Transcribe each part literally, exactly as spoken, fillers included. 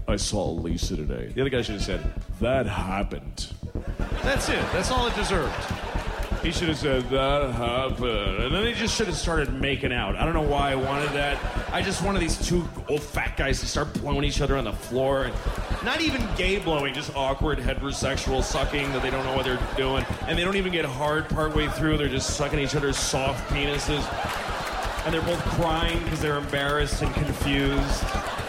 I saw Lisa today. The other guy should have said, that happened. That's it. That's all it deserved. He should have said, that happened. And then he just should have started making out. I don't know why I wanted that. I just wanted these two old fat guys to start blowing each other on the floor. And not even gay blowing, just awkward heterosexual sucking that they don't know what they're doing. And they don't even get hard partway through. They're just sucking each other's soft penises. And they're both crying because they're embarrassed and confused.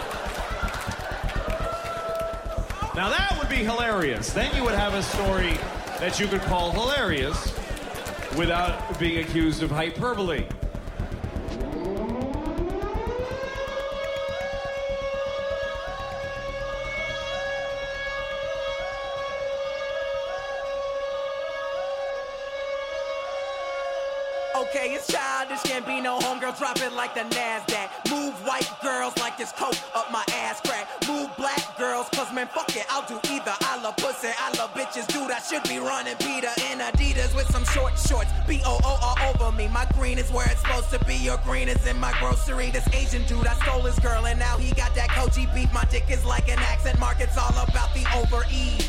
Now that would be hilarious. Then you would have a story that you could call hilarious without being accused of hyperbole. Okay, it's childish, can't be no homegirl, drop it like the NASDAQ. Move white girls like this coat up my ass crack. Move black girls, cause man, fuck it, I'll do either. I love pussy, I love bitches, dude, I should be running Peter in Adidas with some short shorts. B O O all over me, my green is where it's supposed to be. Your green is in my grocery. This Asian dude, I stole his girl, and now he got that Koji beef. My dick is like an accent mark, it's all about the over-ease.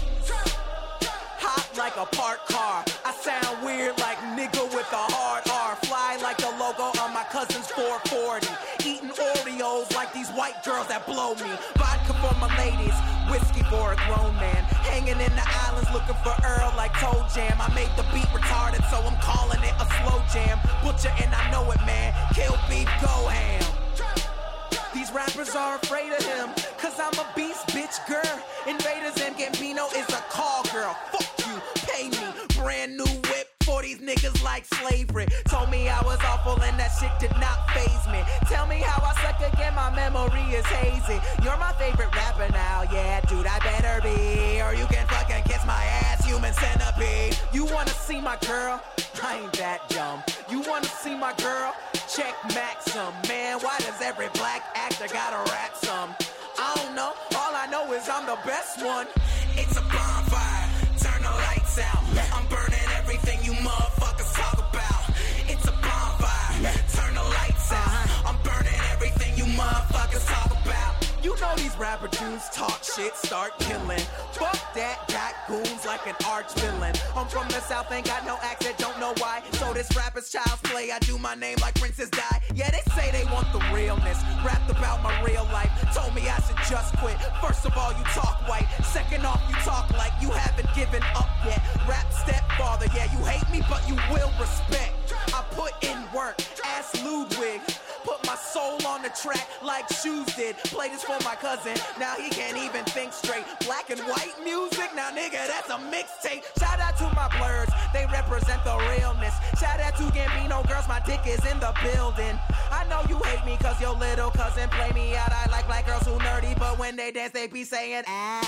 Hot like a parked car. I sound weird like nigga with a hard R. Fly like the logo on my cousin's four forty. Eating Oreos like these white girls that blow me. Vodka for my ladies, whiskey for a grown man. Hanging in the islands looking for Earl like Toe Jam. I made the beat retarded, so I'm calling it a slow jam. Butcher and I know it, man. Kill beef, go ham. These rappers are afraid of him, cause I'm a beast, bitch, girl. Invaders and Gambino is a call girl. Fuck you, pay me. Brand new whip for these niggas like slavery. Told me I was awful and that shit did not faze me. Tell me how I suck again, my memory is hazy. You're my favorite rapper now, yeah, dude, I better be. Or you can fucking kiss my ass, human centipede. You wanna see my girl? I ain't that dumb. You wanna see my girl? Check Maxim. Man, why does every black actor gotta rap some? I don't know, all I know is I'm the best one. It's a bonfire, turn the lights out. I'm burning everything you motherfuckers talk about. It's a bonfire, turn the lights out. I'm burning everything you motherfuckers talk about. You know these rapper dudes talk shit, start killing. Fuck that, got goons like an arch villain. I'm from the south, ain't got no accent, don't know why. So this rapper's child's play, I do my name like Princess Di. Yeah, they say they want the realness, rapped about my real life. Told me I should just quit. First of all, you talk white. Second off, you talk like you haven't given up yet. Rap stepfather, yeah, you hate me, but you will respect. I put in work, ask Ludwig. Put my soul on the track like Shoes did. Play this for my cousin, now he can't even think straight. Black and white music, now nigga, that's a mixtape. Shout out to my blurs, they represent the realness. Shout out to Gambino girls, my dick is in the building. I know you hate me cause your little cousin play me out. I like black girls who nerdy, but when they dance they be saying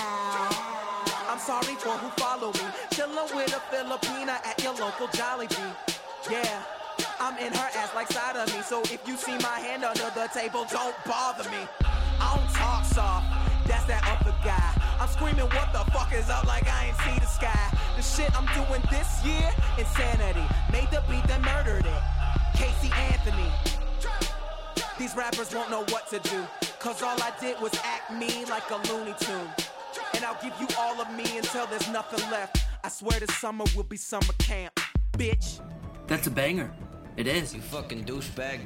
ow. I'm sorry for who follow me. Chillin' with a Filipina at your local Jollibee. Yeah, I'm in her ass like side of me. So if you see my hand under the table, don't bother me. I don't talk soft, that's that other guy. I'm screaming what the fuck is up like I ain't see the sky. The shit I'm doing this year, insanity. Made the beat that murdered it, Casey Anthony. These rappers won't know what to do, cause all I did was act me like a Looney Tune. And I'll give you all of me until there's nothing left. I swear this summer will be summer camp, bitch. That's a banger. It is. You fucking douchebag.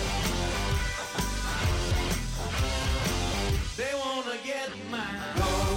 Go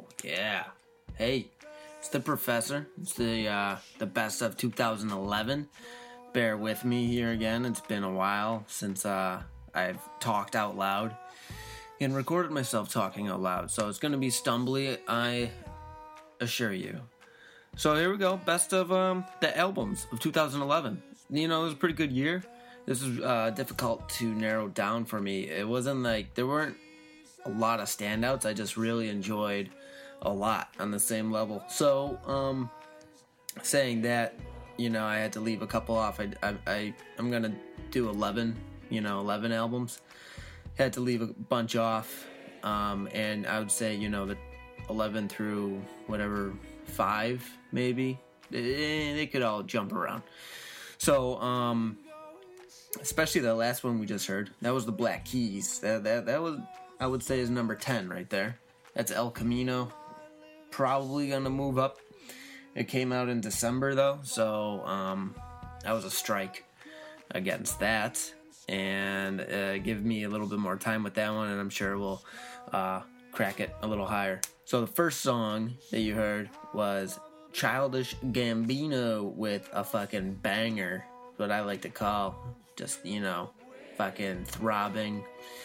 Yeah. Hey, it's the Professor. It's the uh, the best of two thousand eleven. Bear with me here again. It's been a while since uh, I've talked out loud and recorded myself talking out loud. So it's going to be stumbly, I assure you. So here we go. Best of um, the albums of two thousand eleven. You know, it was a pretty good year. This was uh, difficult to narrow down for me. It wasn't like, there weren't a lot of standouts. I just really enjoyed a lot on the same level. So, um, saying that, you know, I had to leave a couple off. I, I, I, I'm going to do eleven, you know, eleven albums. Had to leave a bunch off. Um, and I would say, you know, the eleven through whatever, five, maybe. They, they could all jump around. So, um, especially the last one we just heard. That was the Black Keys. That, that, that was, I would say, is number ten right there. That's El Camino. Probably going to move up. It came out in December, though, so um, that was a strike against that. And uh, give me a little bit more time with that one, and I'm sure we'll uh, crack it a little higher. So the first song that you heard was Childish Gambino with a fucking banger. What I like to call just, you know, fucking throbbing.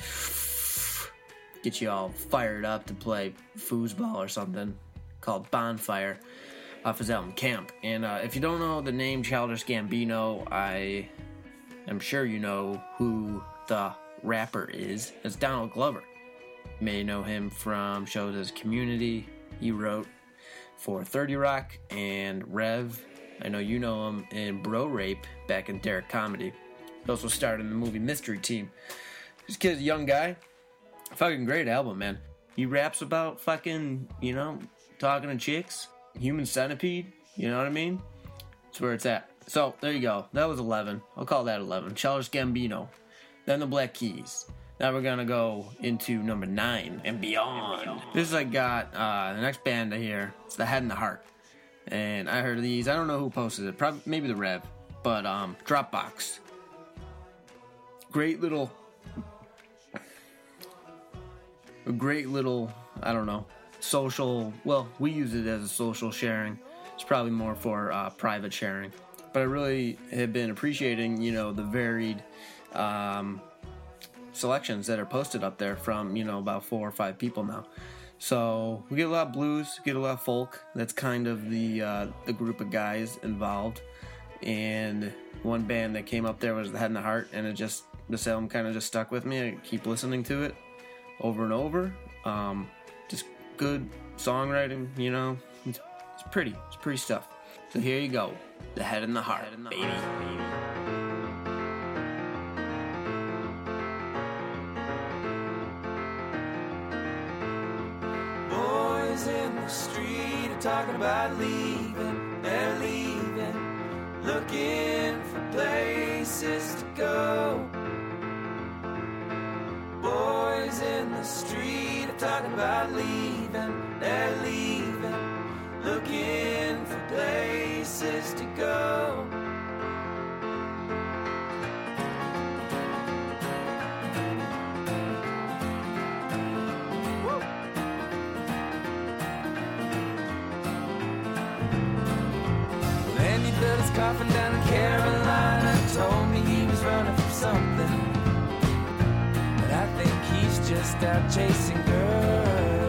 Get you all fired up to play foosball or something, called Bonfire, off his album Camp. And uh, if you don't know the name Childish Gambino, I am sure you know who the rapper is. It's Donald Glover. You may know him from shows as Community. He wrote for thirty Rock and Rev. I know you know him in Bro Rape back in Derek Comedy. He also starred in the movie Mystery Team. This kid's a young guy. Fucking great album, man. He raps about fucking, you know, talking to chicks. Human Centipede, you know what I mean? That's where it's at. So, there you go. That was eleven. I'll call that eleven. Childish Gambino. Then the Black Keys. Now we're gonna go into number nine and beyond. And beyond. This I got, uh, the next band I hear, it's The Head and the Heart. And I heard these, I don't know who posted it, probably maybe the Rev, but um, Dropbox. Great little, a great little, I don't know, social, well, we use it as a social sharing. It's probably more for uh, private sharing. But I really have been appreciating, you know, the varied um, selections that are posted up there from, you know, about four or five people now. So we get a lot of blues, get a lot of folk. That's kind of the uh, the group of guys involved. And one band that came up there was The Head and the Heart, and it just, this album kind of just stuck with me. I keep listening to it over and over. Um, just good songwriting, you know. It's, it's pretty. It's pretty stuff. So here you go. The Head and the Heart, and the baby. baby. Boys in the street are talking about leaving. They're leaving, looking for places to go. Boys in the street are talking about leaving. They're leaving, looking for places to go. Woo. Andy built his coffin down in Carolina, told me he was running from something, but I think he's just out chasing girls.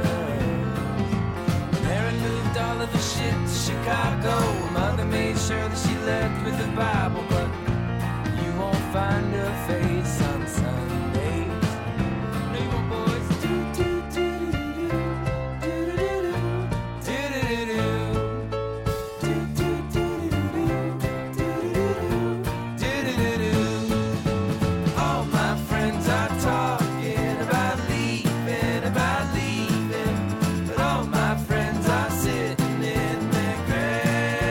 All of the shit to Chicago. Mother made sure that she left with the Bible, but you won't find her face on Sundays. No, you won't, boys. Do do do do do do do do do do do do. All my friends are talking about leaving, about leaving, but all my friends are sitting in their grave.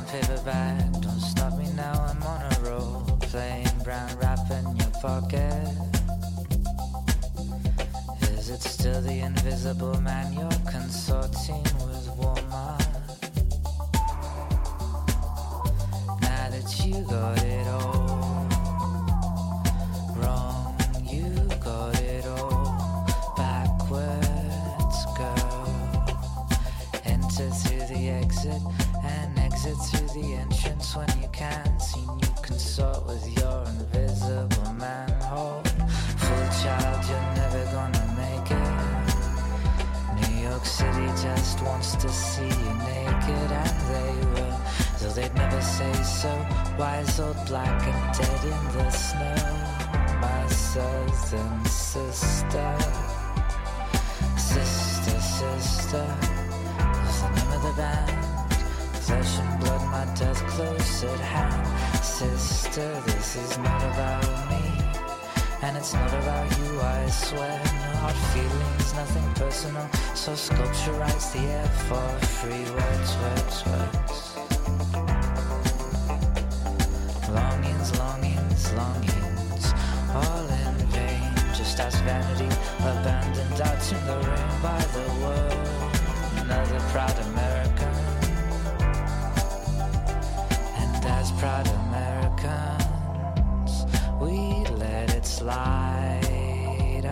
brown paperback. Don't stop me now, I'm on a roll. Plain brown wrap in your pocket. Is it still the invisible man you're consorting with, woman? Now that you got it all wrong, you got it all backwards, girl. Enter through the exit and exit through the entrance when you can. Seen you consort with your invisible manhole. Full child, you're never gonna make it. New York City just wants to see you naked, and they will, though they'd never say so. Wise old black and dead in the snow. My southern sister, sister, sister, is the name of the band. Flesh and blood, my death close at hand. Sister, this is not about me, and it's not about you, I swear. No hard feelings, nothing personal. So sculpturize the air for free words, words, words. Longings, longings, longings, all in vain. Just as vanity, abandoned out in the rain by the world. Another proud American. As proud Americans, we let it slide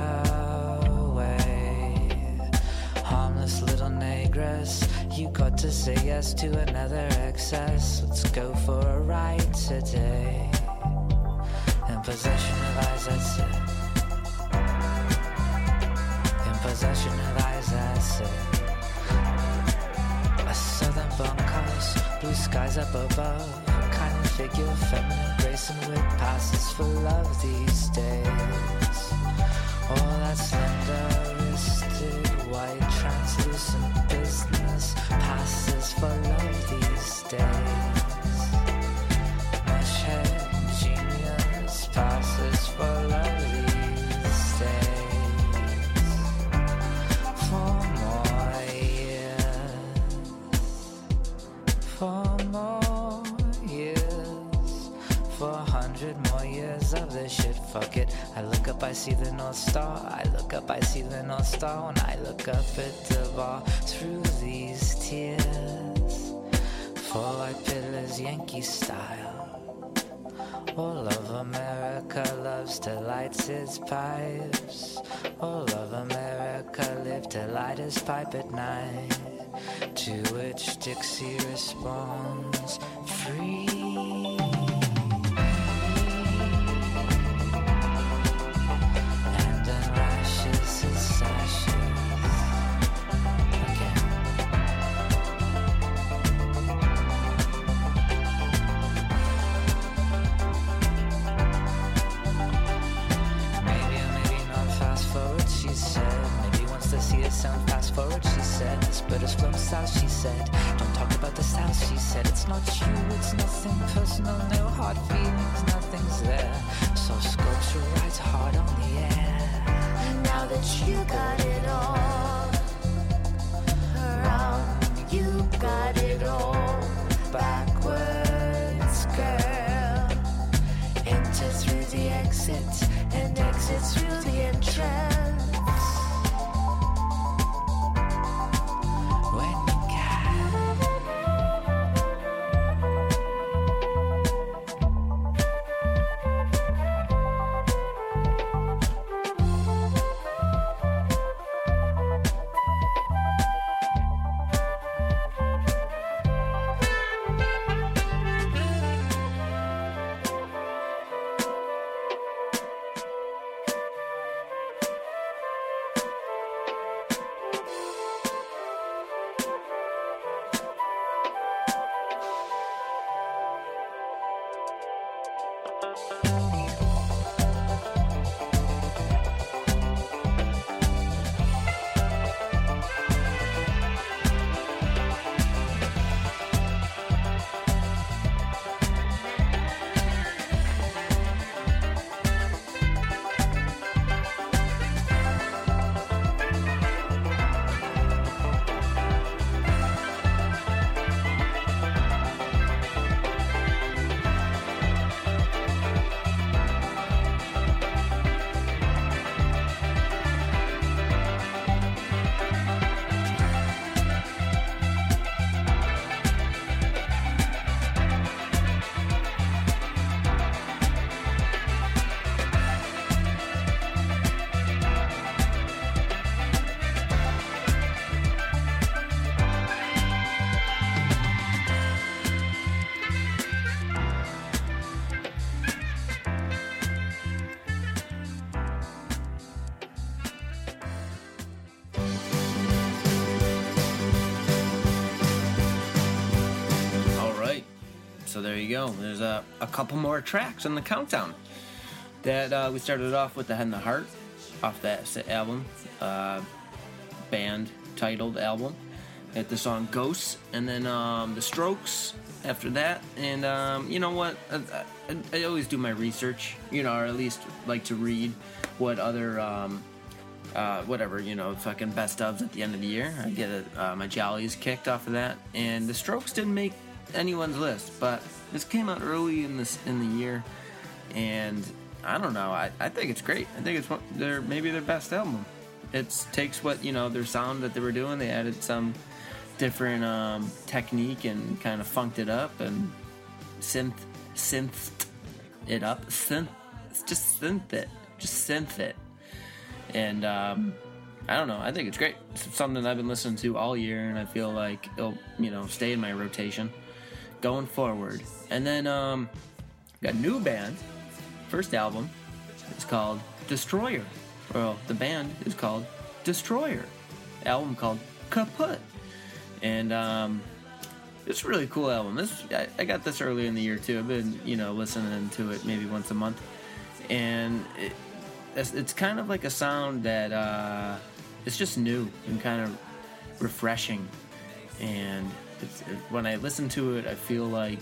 away. Harmless little negress, you got to say yes to another excess. Let's go for a ride today. In possession of eyes that say, in possession of eyes that say, a southern bunkhouse, blue skies up above. Figure, feminine grace and wit passes for love these days. All that slender-wristed, white, translucent business passes for love these days. Mesh head genius passes for love these days. For more years, for more. For a hundred more years of this shit, fuck it. I look up, I see the North Star. I look up, I see the North Star. When I look up at the bar through these tears. Four white pillars, Yankee style. All of America loves to light its pipes. All of America live to light his pipe at night. To which Dixie responds, free. She said, don't talk about the South. She said, it's not you, it's nothing personal, no hard feelings, nothing's there. So sculpture rides hard on the air. Now that you got it all around, you got it all backwards, girl. Enter through the exit and exit through the entrance. So there you go. There's a, a couple more tracks on the countdown. That uh, we started off with The Head and the Heart off that album, uh, band titled album. At the song Ghosts, and then um, The Strokes after that. And um, you know what? I, I, I always do my research, you know, or at least like to read what other, um, uh, whatever, you know, fucking best ofs at the end of the year. I get a, uh, my jollies kicked off of that. And The Strokes didn't make anyone's list, but this came out early in this in the year, and I don't know. I, I think it's great. I think it's one, their maybe their best album. It takes what, you know, their sound that they were doing. They added some different um, technique and kind of funked it up and synth synthed it up. Synth, just synth it, just synth it. And um, I don't know. I think it's great. It's something I've been listening to all year, and I feel like it'll, you know, stay in my rotation going forward. And then um, got a new band. First album is called Destroyer. Well, the band is called Destroyer. The album called Kaput. And um, it's a really cool album. This I, I got this earlier in the year too. I've been, you know, listening to it maybe once a month, and it, it's, it's kind of like a sound that uh, it's just new and kind of refreshing. And it's, it, when I listen to it, I feel like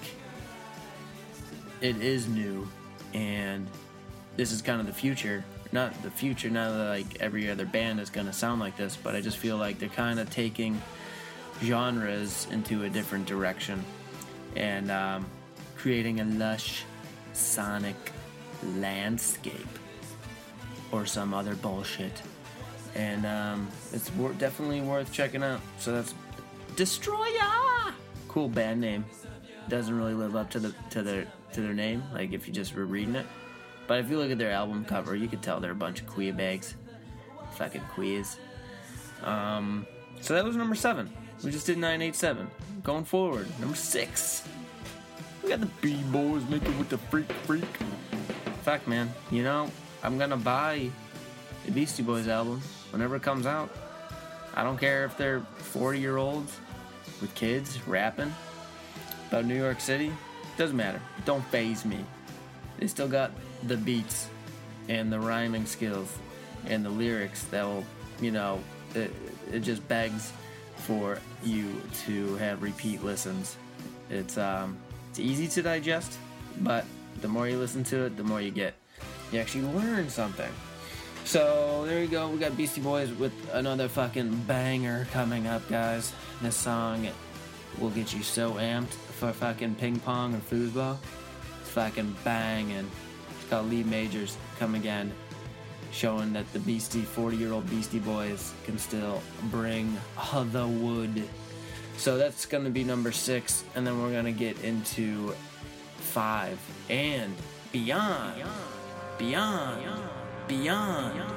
it is new, and this is kind of the future. Not the future. Not like every other band is gonna sound like this, but I just feel like they're kind of taking genres into a different direction and um, creating a lush sonic landscape or some other bullshit, and um, it's wor- definitely worth checking out. So that's Destroyer. Cool band name. Doesn't really live up to the to their to their name, like if you just were reading it, but if you look at their album cover, you could tell they're a bunch of queer bags, fucking queers. Um, so that was number seven. We just did nine eight seven. Going forward, number six. We got the B-Boys making with the freak freak. Fact, man, you know, I'm gonna buy the Beastie Boys album whenever it comes out. I don't care if they're forty-year-olds with kids rapping about New York City. Doesn't matter. Don't faze me. They still got the beats and the rhyming skills and the lyrics that will, you know, it, it just begs for you to have repeat listens. It's um, it's easy to digest, but the more you listen to it, the more you get. You actually learn something. So there you go. We got Beastie Boys with another fucking banger coming up, guys. This song will get you so amped for fucking ping pong or foosball. It's fucking banging. It's called Lead Majors. Come again. Showing that the Beastie, forty-year-old Beastie Boys can still bring the wood. So that's going to be number six, and then we're going to get into five and beyond, beyond, beyond, beyond. beyond.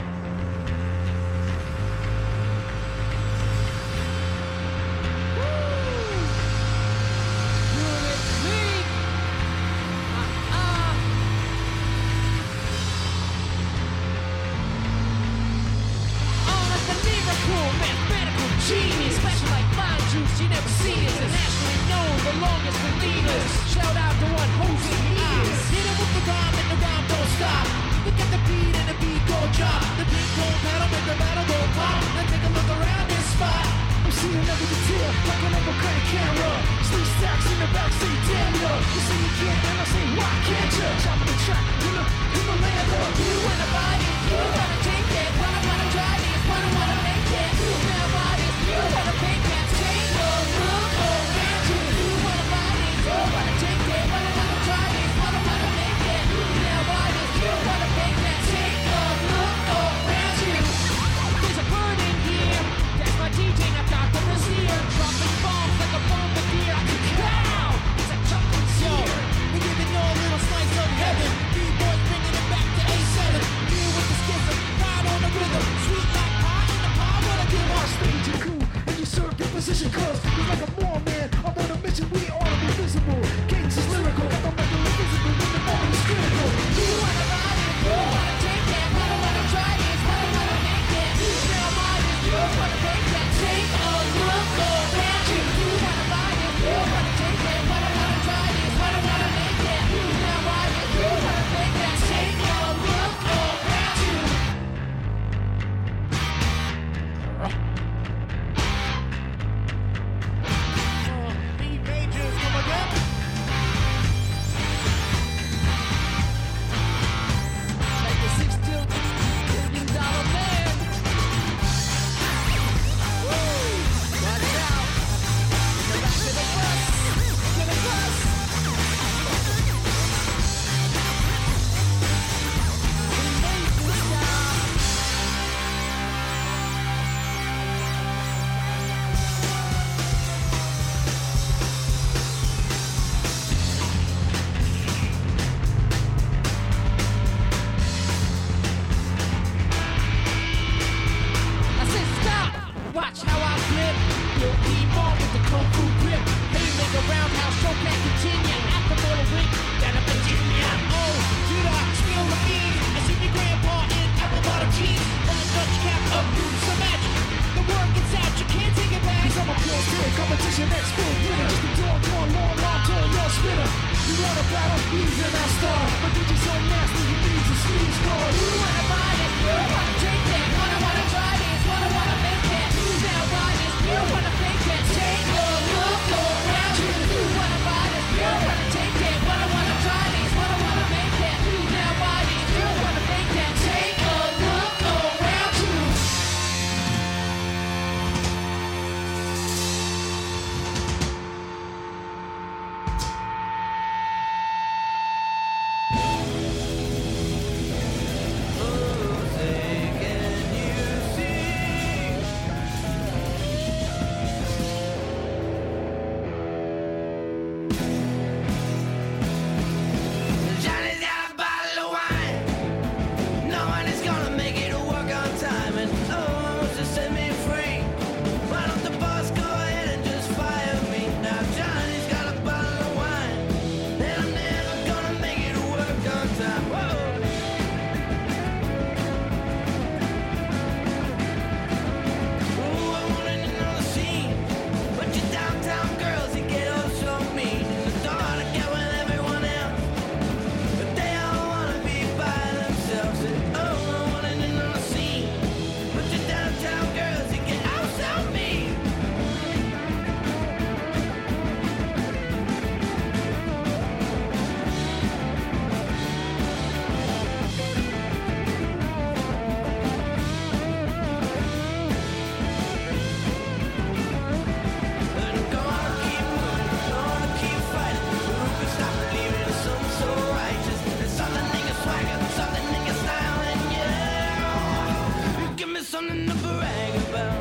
Genius, special like lime juice, you never see it. Internationally known, the longest for leaders. Shout out to one hosting the ears. Hit it with the rhyme and the rhyme don't stop. Look at the beat and the beat go drop. The beat go pedal, make the battle go pop. Then take a look around this spot. I'm seeing every detail, like an uppercut camera. Three stacks in the backseat, damn yo. You say you can't, and I say why can't you? Top of the track, in the, in the land up. You wanna buy it, you wanna take it. What I wanna drive it, what I wanna make it. You wanna buy it. You wanna make that take a look around you. You wanna buy it, you wanna take it. What I wanna try is what I wanna make it. Now why is you wanna make that take a look around you? There's a bird in here. That's my D J, not Doctor Brazier. Dropping bombs like a bombardier. Pow! It's a jumping seer. We're giving you a little slice of heaven. B-boys bringing it back to A seven. Deal with the schism, ride on the rhythm. Sweet Bill P-Ball with the kung fu grip. Haymaker roundhouse, show can't continue. After mortal whip, down to Virginia. Oh, did I spill the beans? I see your grandpa in apple bottom jeans. On the Dutch cap of boots of magic. The word gets out, you can't take it back. Cause I'm a pure spirit, competition expert. Winner, just a door, door, long, long, tall, your spinner. You wanna battle, he's in our star. But did you so nasty, he needs a sleeve scar. You wanna buy this, you wanna take that. Wanna, wanna try this, wanna, wanna make that. Who's now buy this, you wanna fake that. Take a look around you. You wanna buy this, you wanna take that. Wanna, wanna try this, wanna, wanna make that. Who's now buy this, you wanna fake that. Take a look around you. Johnny's got a bottle of wine. No one is gonna make it to work on time, and no one wants to set me free. Why don't the boss go ahead and just fire me? Now Johnny's got a bottle of wine, and I'm never gonna make it to work on time. Whoa. Ooh, I wanted to know the scene, but you downtown girls, you get oh so mean. In the door to get with everyone else. But they all wanna be by themselves. And oh, I wanna know the scene. But you downtown girls, you get out so mean. But I'm gonna keep moving, gonna keep fighting. Who can stop believing in something so righteous? There's something in your swagger, something in your style, and yeah, you give me something to brag about.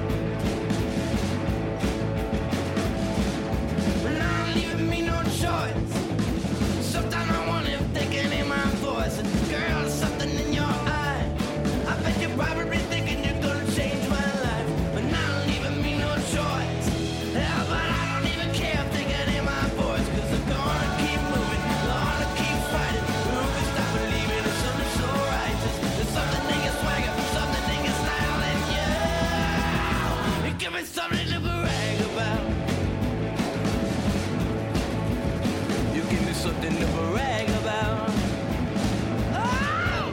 But now I'm leaving me no choice. Sometimes I wonder if they can hear my voice. And girl, there's something in your eye. I bet you're probably thinking you're gonna change my life. But now I'm leaving me no choice. Yeah, but I don't even care if they can hear my voice. Cause I'm gonna keep moving, gonna keep fighting. Who can stop believing in something so righteous? There's something in your swagger, something in your style, and yeah, you give me something to brag about. You give me something to brag about. Oh!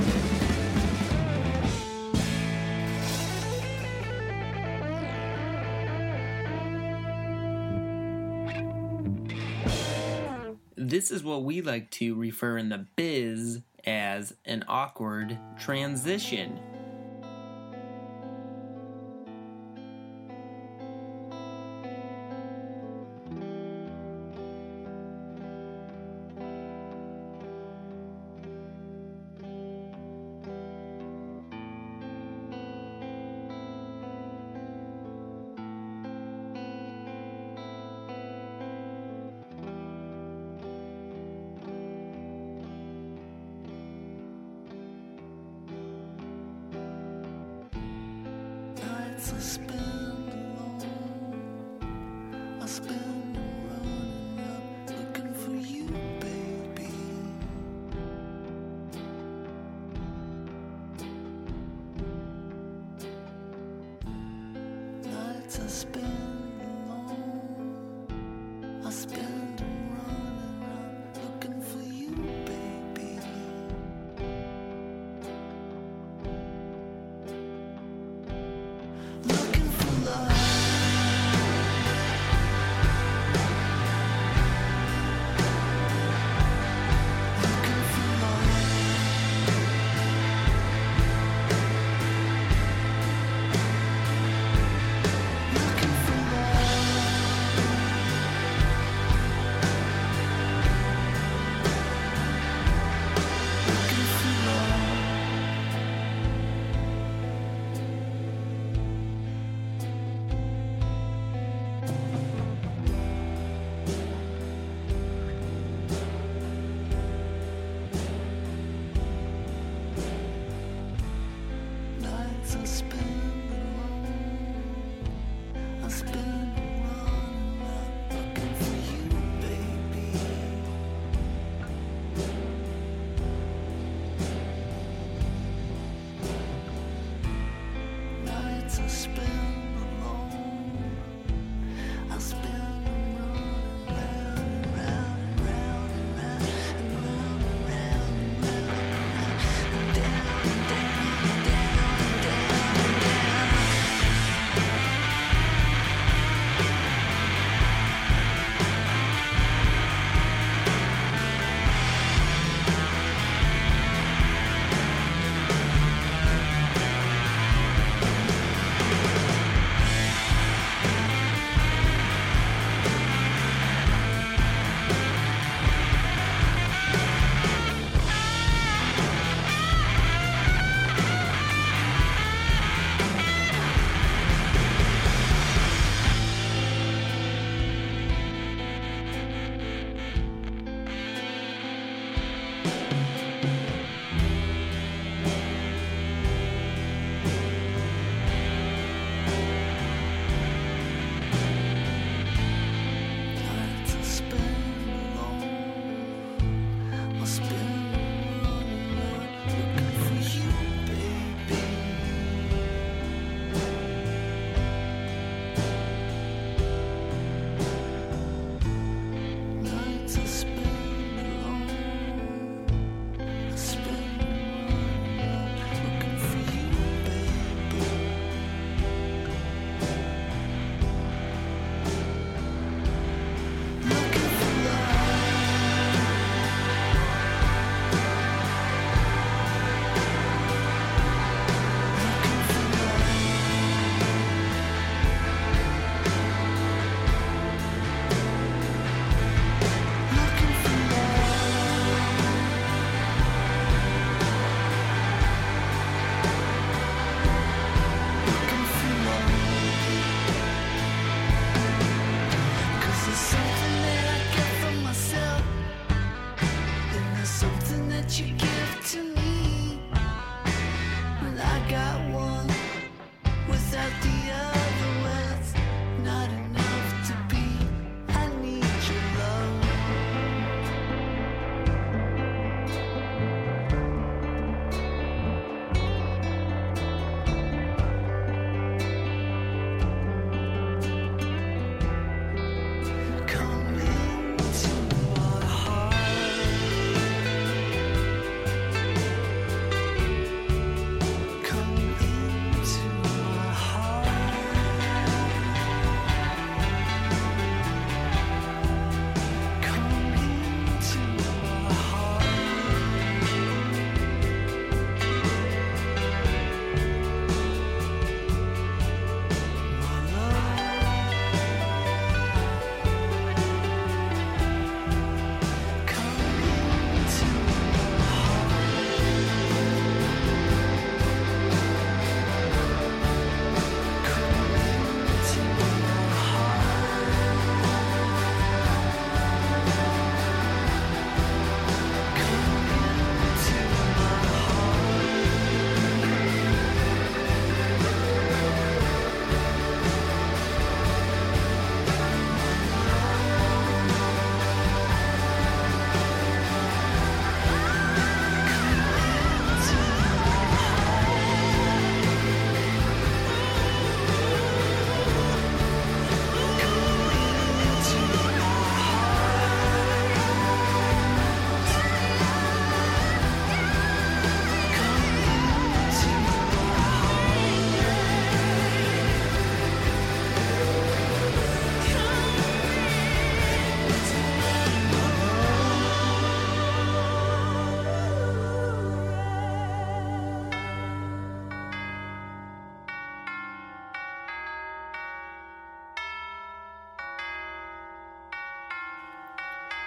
This is what we like to refer in the biz as an awkward transition. Nights I spend alone, I spend running up, looking for you, baby. Nights I spend alone, I spend running up, looking for you, baby. Looking for love. Looking for love. Looking for love. Looking for love. Nights I spend alone, I spend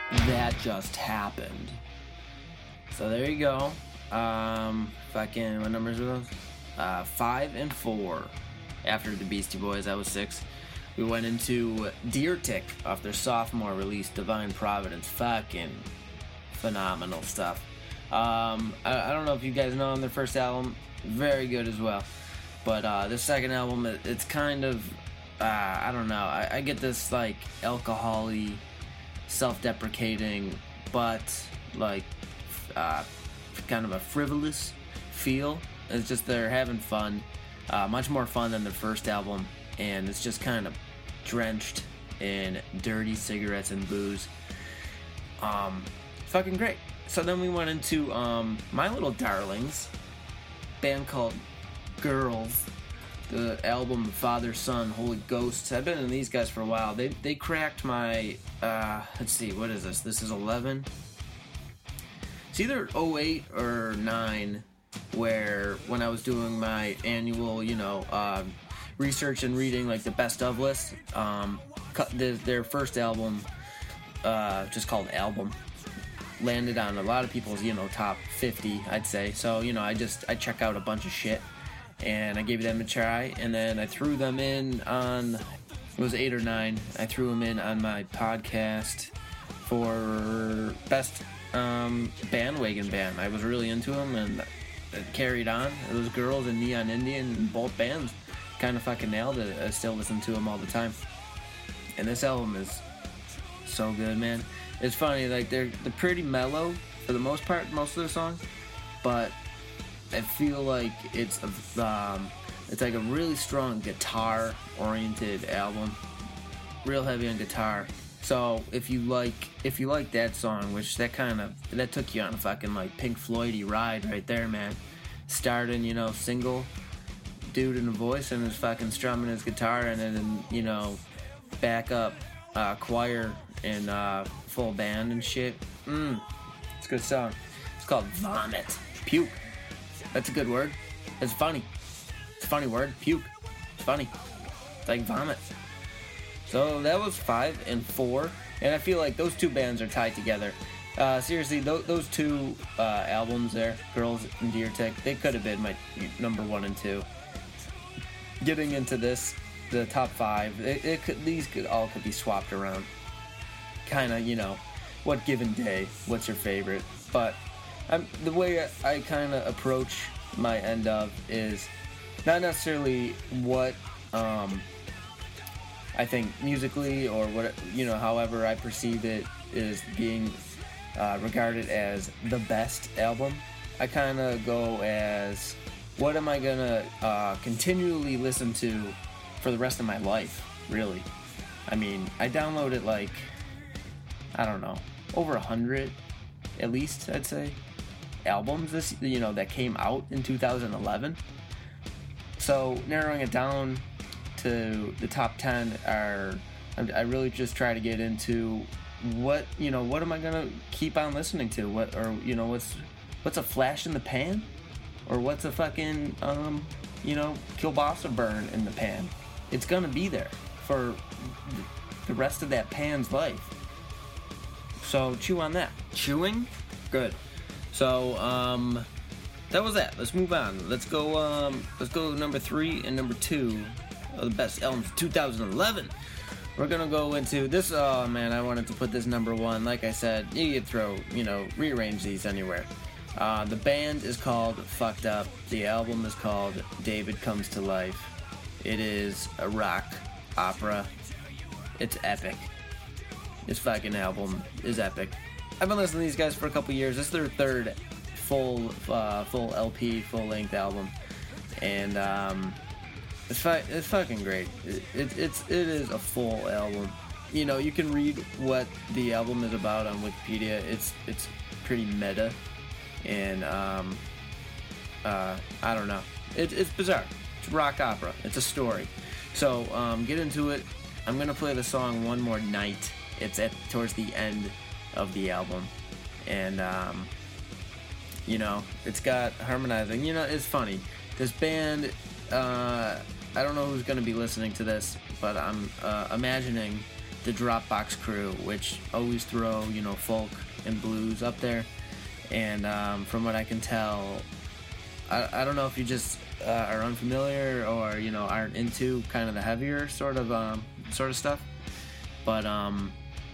That Just Happened. So there you go. Um, fucking, what numbers are those? Uh, five and four. After the Beastie Boys, I was six. We went into Deer Tick off their sophomore release, Divine Providence. Fucking phenomenal stuff. Um, I, I don't know if you guys know on their first album, very good as well. But uh, the second album, it, it's kind of, uh, I don't know, I, I get this like alcohol-y, self-deprecating, but like uh, kind of a frivolous feel. It's just they're having fun, uh, much more fun than the first album, and it's just kind of drenched in dirty cigarettes and booze. Um, fucking great. So then we went into um, My Little Darlings, band called Girls, the album Father, Son, Holy Ghosts. I've been in these guys for a while. They they cracked my, uh, let's see, what is this? This is eleven. It's either oh eight or nine, where when I was doing my annual, you know, uh, research and reading like the best of list, um, their, their first album, uh, just called Album, landed on a lot of people's, you know, top fifty, I'd say. So, you know, I just, I check out a bunch of shit, and I gave them a try, and then I threw them in on, it was eight or nine, I threw them in on my podcast for best um, bandwagon band. I was really into them, and it carried on. It was Girls and Neon Indian, and both bands kind of fucking nailed it. I still listen to them all the time. And this album is so good, man. It's funny, like, they're, they're pretty mellow for the most part, most of the songs, but I feel like it's a, um, it's like a really strong guitar-oriented album, real heavy on guitar. So if you like, if you like that song, which that kind of, that took you on a fucking like Pink Floyd-y ride right there, man. Starting, you know, single dude in a voice and his fucking strumming his guitar in it, and you know, back up uh, choir and uh, full band and shit. Mmm, it's a good song. It's called Vomit. Puke. That's a good word. It's funny. It's a funny word. Puke. It's funny. It's like vomit. So that was five and four, and I feel like those two bands are tied together. Uh, seriously, th- those two uh, albums there, Girls and Deer Tick, they could have been my number one and two. Getting into this, the top five, it, it could, these could all could be swapped around. Kind of, you know, what given day, what's your favorite? But I'm, the way I, I kind of approach my end of is not necessarily what um, I think musically or what, you know, however I perceive it is being uh, regarded as the best album. I kind of go as, what am I gonna uh, continually listen to for the rest of my life, really? I mean, I downloaded like, I don't know, over a hundred, at least, I'd say, albums this, you know, that came out in two thousand eleven. So narrowing it down to the top ten are, I really just try to get into what, you know, what am I gonna keep on listening to? What, or, you know, what's what's a flash in the pan? Or what's a fucking, um, you know, kielbasa burn in the pan? It's gonna be there for the rest of that pan's life. So chew on that. Chewing? Good. So, um, that was that. Let's move on. Let's go, um, let's go number three and number two of the best albums of two thousand eleven. We're gonna go into this, oh man, I wanted to put this number one. Like I said, you could throw, you know, rearrange these anywhere. Uh, the band is called Fucked Up. The album is called David Comes to Life. It is a rock opera. It's epic. This fucking album is epic. I've been listening to these guys for a couple years. This is their third full uh, full L P, full-length album. And um, it's, fu- it's fucking great. It, it, it's, it is a full album. You know, you can read what the album is about on Wikipedia. It's, it's pretty meta. And, um, uh, I don't know. It, it's bizarre. It's rock opera. It's a story. So, um, get into it. I'm going to play the song One More Night. It's at towards the end of the album. And, um, you know, it's got harmonizing. You know, it's funny. This band, uh, I don't know who's going to be listening to this, but I'm uh, imagining the Dropbox Crew, which always throw, you know, folk and blues up there. And um, from what I can tell, I, I don't know if you just uh, are unfamiliar or, you know, aren't into kind of the heavier sort of um, sort of stuff. But um,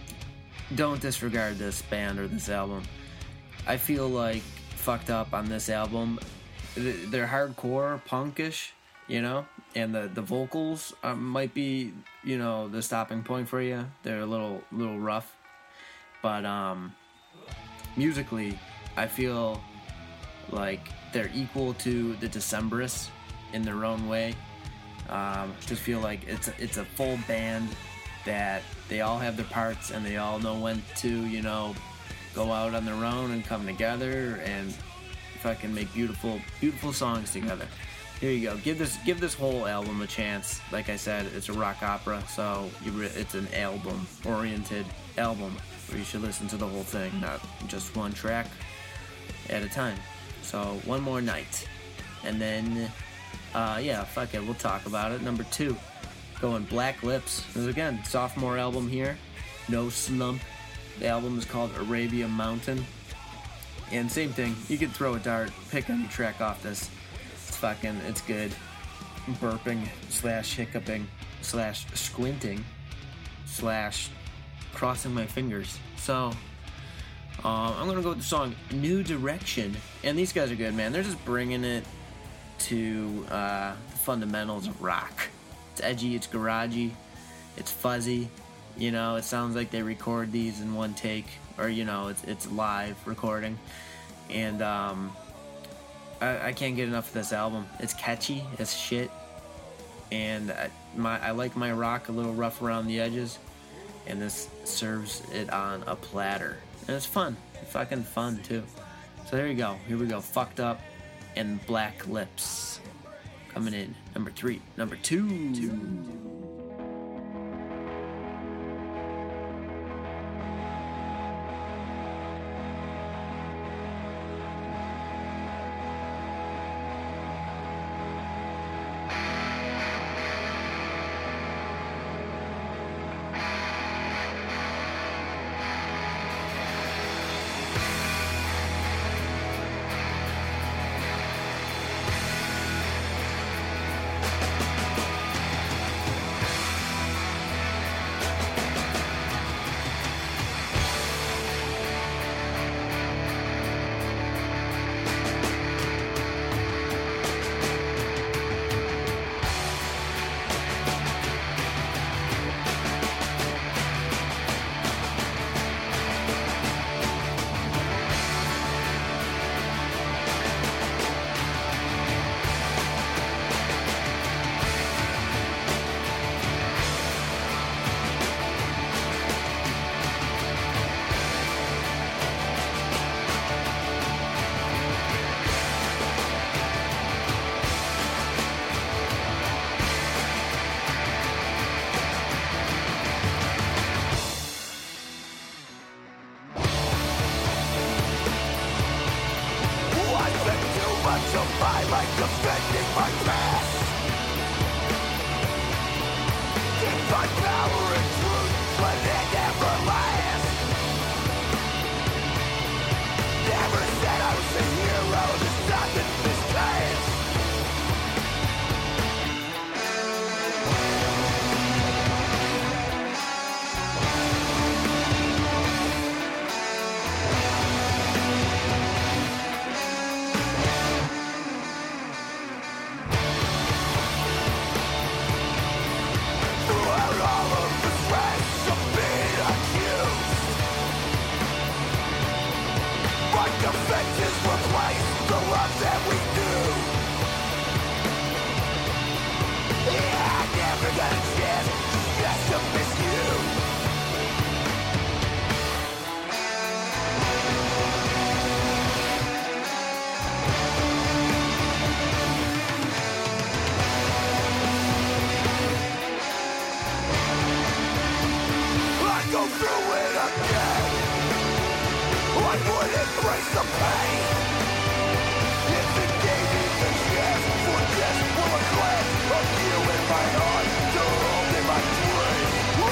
don't disregard this band or this album. I feel like Fucked Up on this album, they're hardcore, punkish, you know, and the, the vocals uh, might be, you know, the stopping point for you. They're a little little rough. But um, musically, I feel like they're equal to the Decemberists in their own way. Um, just feel like it's a, it's a full band that they all have their parts and they all know when to, you know, go out on their own and come together and fucking make beautiful, beautiful songs together. Here you go. Give this give this whole album a chance. Like I said, it's a rock opera, so you re- it's an album-oriented album where you should listen to the whole thing, not just one track at a time. So, One More Night. And then, uh, yeah, fuck it, we'll talk about it. Number two, going Black Lips. This is, again, sophomore album here. No Slump. The album is called Arabia Mountain. And same thing, you could throw a dart, pick any track off this. It's fucking, it's good. Burping, slash hiccuping, slash squinting, slash crossing my fingers. So, uh, I'm gonna go with the song New Direction. And these guys are good, man. They're just bringing it to uh, the fundamentals of rock. It's edgy, it's garagey, it's fuzzy. You know, it sounds like they record these in one take, or, you know, it's it's live recording. And um, I, I can't get enough of this album. It's catchy as shit. And I, my, I like my rock a little rough around the edges. And this serves it on a platter. And it's fun. It's fucking fun, too. So there you go. Here we go. Fucked Up and Black Lips. Coming in. Number three. Number two. two. Of you in my heart, to hold in my brain.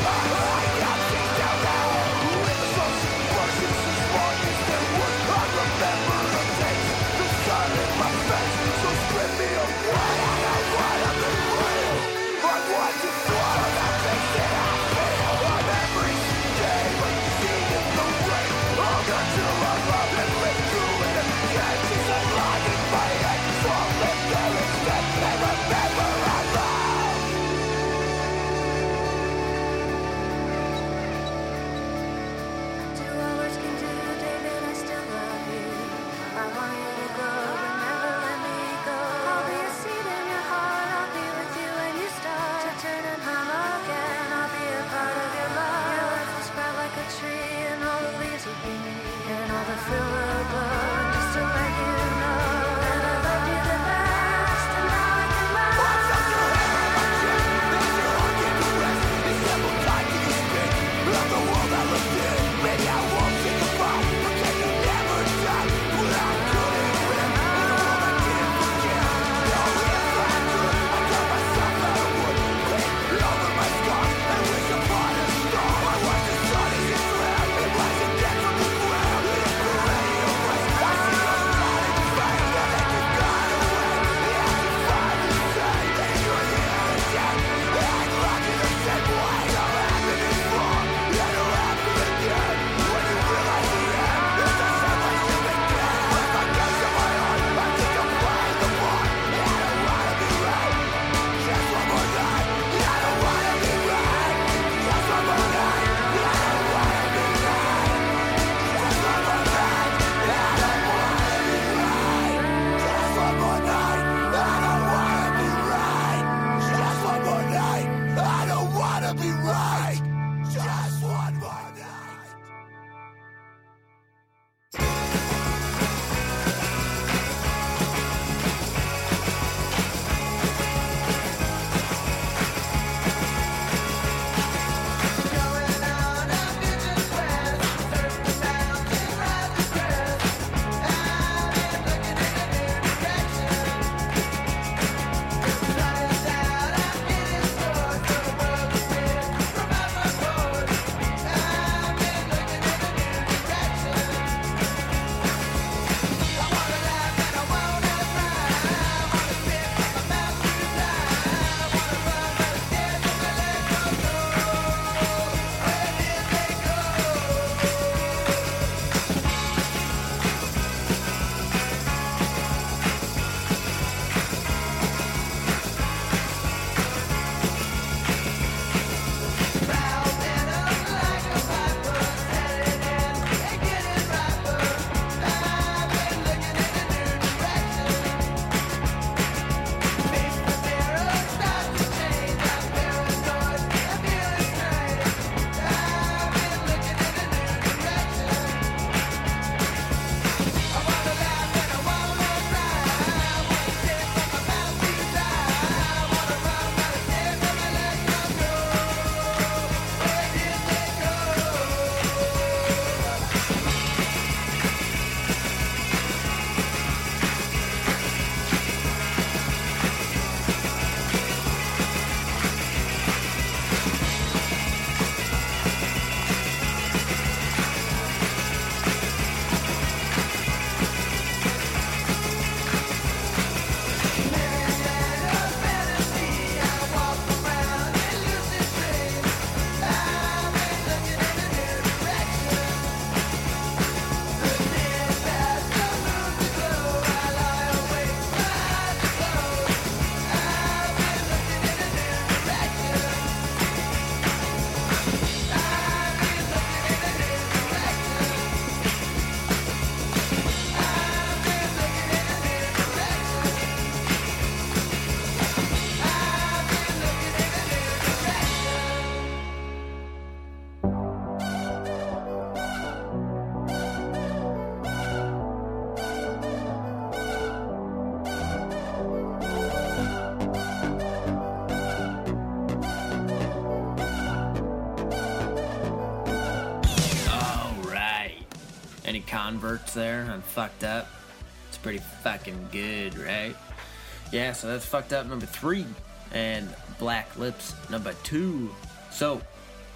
Converts there on Fucked Up. It's pretty fucking good, right? Yeah, so that's Fucked Up number three, and Black Lips number two. So,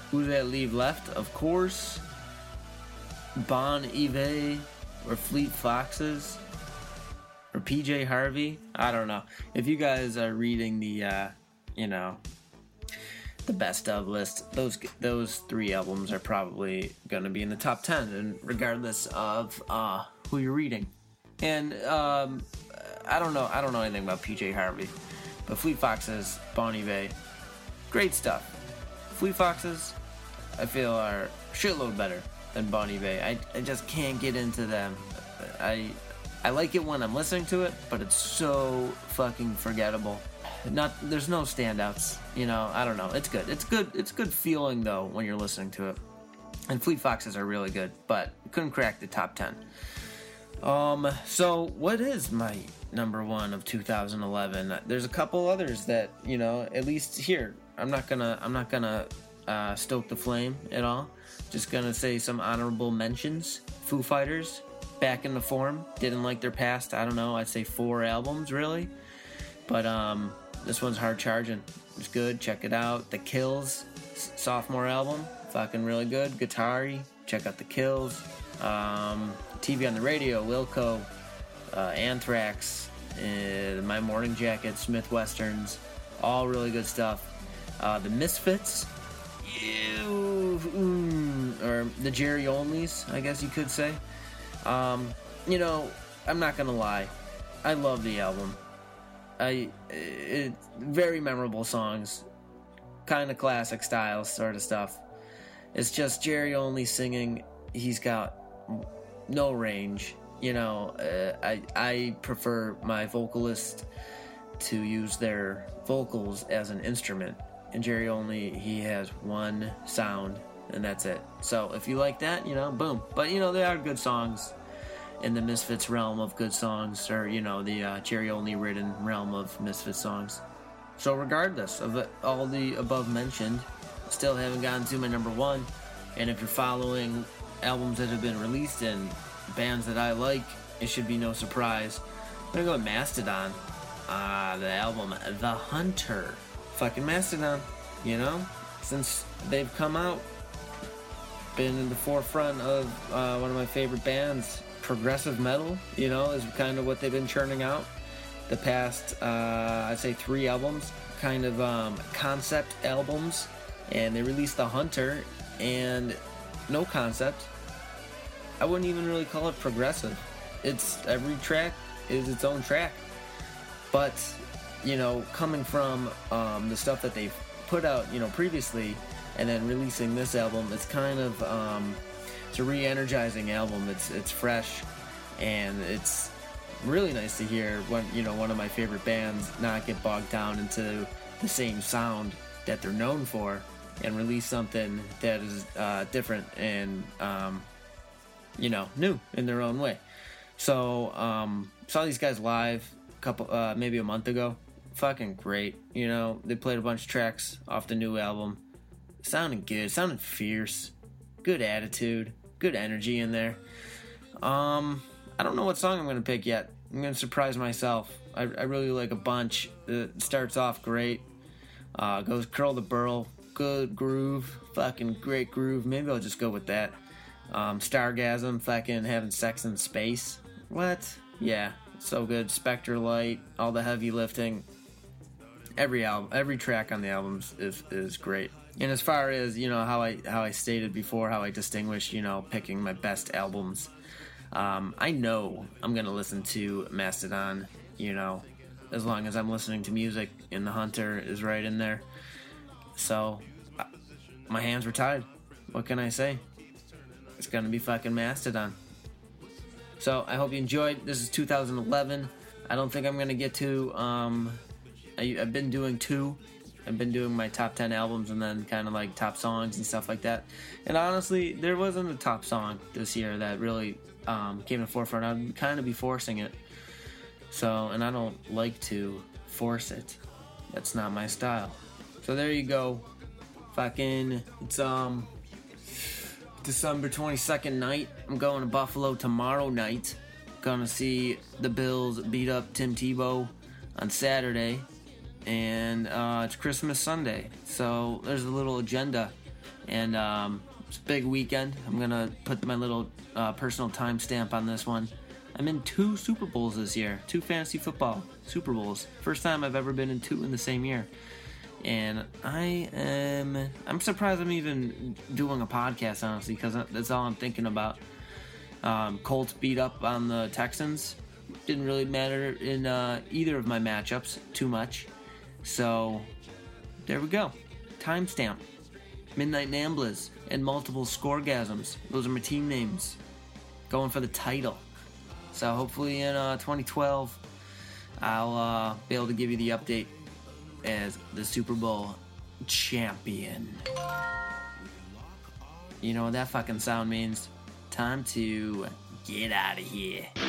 Who's That Leave Left? Of course. Bon Iver or Fleet Foxes or P J Harvey. I don't know. If you guys are reading the, uh, you know, the best of list, those those three albums are probably going to be in the top ten, and regardless of uh, who you're reading. And um, I don't know. I don't know anything about P J Harvey, but Fleet Foxes, Bon Iver, great stuff. Fleet Foxes, I feel, are a shitload better than Bon Iver. I, I just can't get into them. I I like it when I'm listening to it, but it's so fucking forgettable. Not there's no standouts, you know. I don't know. It's good. It's good. It's good feeling though when you're listening to it. And Fleet Foxes are really good, but couldn't crack the top ten. Um. So what is my number one of two thousand eleven? There's a couple others that, you know, at least here. I'm not gonna. I'm not gonna uh, stoke the flame at all. Just gonna say some honorable mentions. Foo Fighters, back in the form. Didn't like their past. I don't know. I'd say four albums really, but um, this one's hard charging. It's good. Check it out. The Kills, s- sophomore album, fucking really good. Guitar-y. Check out The Kills. Um, T V on the Radio, Wilco, uh, Anthrax, uh, My Morning Jacket, Smith Westerns, all really good stuff. Uh, the Misfits, ew, mm, or the Jerry Onlys, I guess you could say. Um, you know, I'm not gonna lie, I love the album. I it, very memorable songs, kind of classic style sort of stuff. It's just Jerry Only singing. He's got no range. You know, uh, I I prefer my vocalist to use their vocals as an instrument. And Jerry Only, he has one sound, and that's it. So if you like that, you know, boom. But, you know, there are good songs in the Misfits realm of good songs, or, you know, the uh, Jerry Only written realm of Misfits songs. So regardless of it, all the above mentioned, still haven't gotten to my number one. And if you're following albums that have been released and bands that I like, it should be no surprise. I'm gonna go with Mastodon. Uh, the album The Hunter. Fucking Mastodon, you know? Since they've come out, been in the forefront of uh, one of my favorite bands. Progressive metal, you know, is kind of what they've been churning out the past, uh, I'd say three albums. Kind of um, concept albums. And they released The Hunter, and no concept. I wouldn't even really call it progressive. It's every track is its own track. But, you know, coming from um, the stuff that they've put out, you know, previously, and then releasing this album, it's kind of um, it's a re-energizing album. It's it's fresh, and it's really nice to hear when, you know, one of my favorite bands not get bogged down into the same sound that they're known for, and release something that is uh, different and um, you know, new in their own way. So um, saw these guys live a couple, uh, maybe a month ago. Fucking great, you know. They played a bunch of tracks off the new album. Sounded good, sounded fierce, good attitude, good energy in there. Um, I don't know what song I'm gonna pick yet. I'm gonna surprise myself. I, I really like a bunch. It starts off great. Uh, goes Curl the Burl, good groove, fucking great groove. Maybe I'll just go with that. Um, Stargasm, fucking having sex in space. What? Yeah, so good. Spectre Light, all the heavy lifting. Every album, every track on the albums is is great. And as far as, you know, how I how I stated before, how I distinguish, you know, picking my best albums, um, I know I'm gonna listen to Mastodon, you know, as long as I'm listening to music, and The Hunter is right in there. So, uh, my hands were tied. What can I say? It's gonna be fucking Mastodon. So, I hope you enjoyed. This is two thousand eleven. I don't think I'm gonna get to, um, I, I've been doing two. I've been doing my top ten albums and then kind of like top songs and stuff like that. And honestly, there wasn't a top song this year that really um, came to the forefront. I'd kind of be forcing it. So, and I don't like to force it. That's not my style. So there you go. Fucking, it's um December twenty-second night. I'm going to Buffalo tomorrow night. Gonna see the Bills beat up Tim Tebow on Saturday. And uh, it's Christmas Sunday. So there's a little agenda And um, it's a big weekend. I'm going to put my little uh, personal timestamp on this one. I'm in two Super Bowls this year. Two fantasy football Super Bowls. First time I've ever been in two in the same year. And I am... I'm surprised I'm even doing a podcast, honestly, because that's all I'm thinking about. Um, Colts beat up on the Texans. Didn't really matter in uh, either of my matchups too much. So, there we go. Timestamp. Midnight Namblers and Multiple Scoregasms. Those are my team names. Going for the title. So hopefully in uh, twenty twelve, I'll uh, be able to give you the update as the Super Bowl champion. You know what that fucking sound means? Time to get out of here.